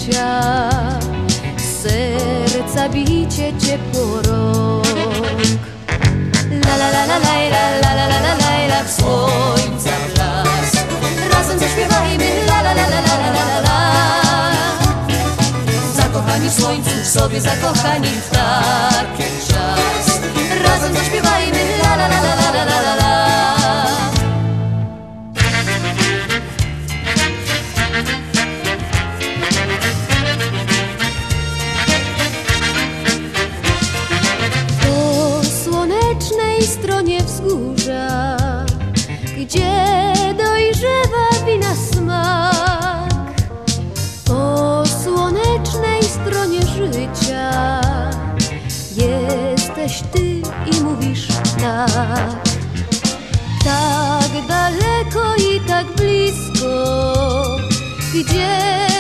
życia, serca bicie ciepło rąk. La la la la la la la la la la, w słońca blask. Razem zaśpiewajmy la la la la la la la la. Zakochani w słońcu, w sobie zakochani w taki czas. Razem zaśpiewajmy la la la la la la la la. Stronie wzgórza, gdzie dojrzewa wina smak, po słonecznej stronie życia jesteś ty i mówisz tak. Tak daleko i tak blisko, gdzie